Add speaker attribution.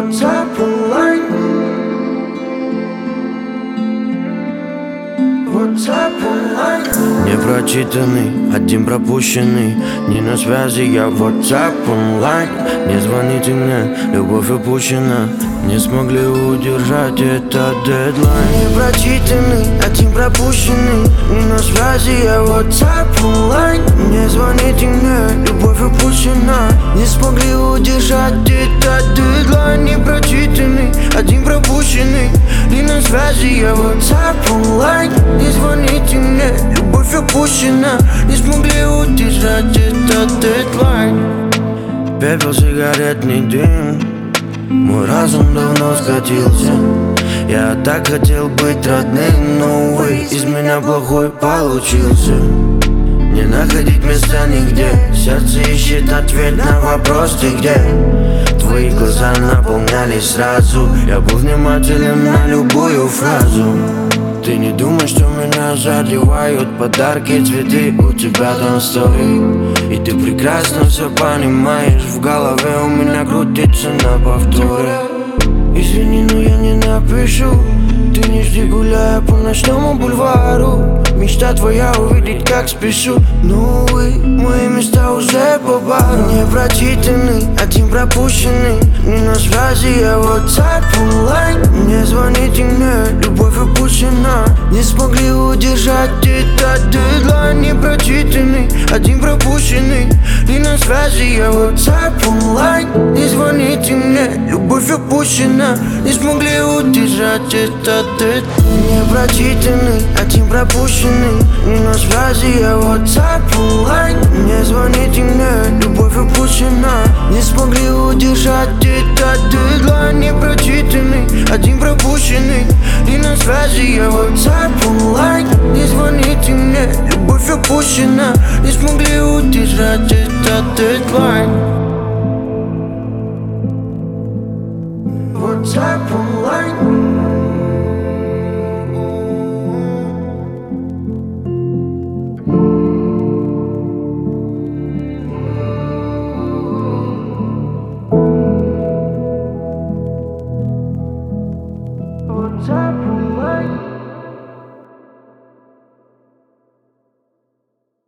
Speaker 1: WhatsApp онлайн. WhatsApp онлайн.
Speaker 2: Не прочитанный, один пропущенный. Не на связи, я в WhatsApp онлайн. Не звоните мне, любовь упущена. Не смогли удержать этот дедлайн.
Speaker 1: Не прочитанный, один пропущенный. Не на связи, я в WhatsApp онлайн. Не звоните мне, любовь упущена. Не смогли удержать этот дедлайн. Не прочитанный, один пропущенный. Не на связи, я в WhatsApp онлайн. Не звоните мне, любовь упущена. Не смогли удержать этот дедлайн.
Speaker 2: Пепел, сигаретный дым. Мой разум давно скатился. Я так хотел быть родным, но, увы, из меня плохой получился. Не находить места нигде. Сердце ищет ответ на вопрос: ты где? Твои глаза наполнялись сразу. Я был внимателен на любую фразу. Ты не думай, что меня задевают подарки, цветы, у тебя там стори. И ты прекрасно все понимаешь. В голове у меня крутится на повторе. Извини, но я не напишу. Ты не жди, гуляя по ночному бульвару. Мечта твоя увидеть, как спешу. Но, увы, мои места уже по бару. Не прочитанный, один пропущенный. Не на связи, я в WhatsApp онлайн. Не звоните мне, любовь упущена. Не смогли удержать этот дедлайн. Не прочитанный, один пропущенный. Не на связи, я в WhatsApp онлайн. Не звоните мне, любовь упущена. Не смогли удержать этот дедлайн. Не прочитанный, один пропущенный. Не на связи, я в WhatsApp онлайн. Не звоните мне, любовь упущена. Не смогли удержать этот дедлайн. Не прочитанный, один пропущенный. Не на связи, я в WhatsApp онлайн. Не звоните мне, любовь упущена. Не смогли удержать этот дедлайн.